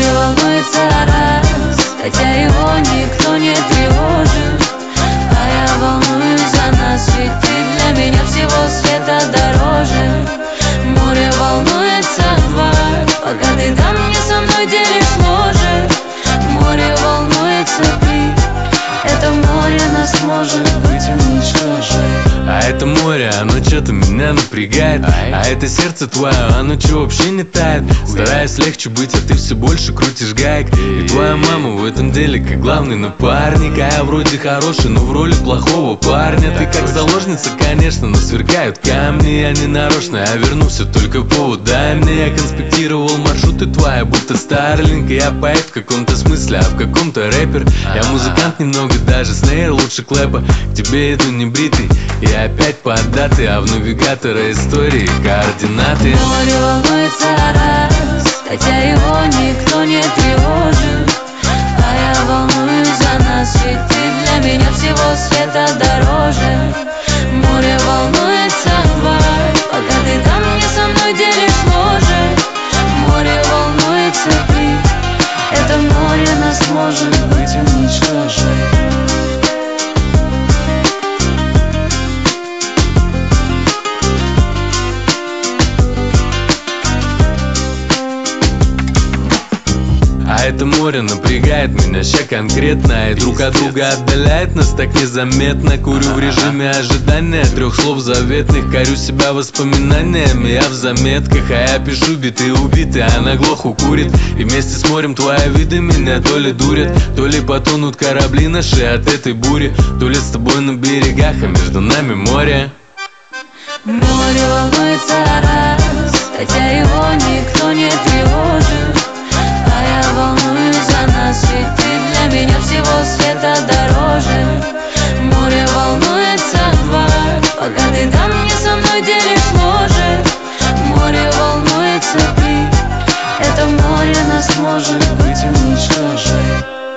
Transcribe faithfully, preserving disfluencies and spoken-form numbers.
Море волнуется раз, хотя его никто не тревожит. А я волнуюсь за нас, ведь ты для меня всего света дороже. Море волнуется два, пока ты там не со мной делишь ложе. Море волнуется три, это море нас может быть уничтожить. А это море, оно что-то меня напрягает. А это сердце твое, оно что вообще не тает. Стараюсь легче быть, а ты все больше крутишь гаек. И твоя мама в этом деле как главный напарник. А я вроде хороший, но в роли плохого парня. Ты как заложница, конечно, но сверкают камни. Я не нарочно, я верну все только повод. Дай мне, я конспектировал маршруты твои, будто Старлинг. Я поэт в каком-то смысле, а в каком-то рэпер. Я музыкант немного, даже снейр лучше клэпа. К тебе иду не бритый, я опять под даты, а в навигатора истории координаты. Море волнуется раз, хотя его никто не тревожит. А я волнуюсь за нас, ведь ты для меня всего света дороже. Море волнуется два, пока ты там не со мной делишь ложе. Море волнуется три, это море нас может быть уничтожить. А это море напрягает меня ща конкретно. И друг от друга отдаляет нас так незаметно. Курю в режиме ожидания трех слов заветных. Корю себя воспоминаниями, я в заметках. А я пишу биты убитые, она глухо курит. И вместе с морем твои виды меня то ли дурят, то ли потонут корабли наши от этой бури. То ли с тобой на берегах, а между нами море. Море волнуется раз, хотя его никто не тревожит. А я волнуюсь за нас, ведь ты для меня всего света дороже. Море волнуется два, пока ты там не со мной делишь ложе. Море волнуется три, это море нас может быть уничтожить.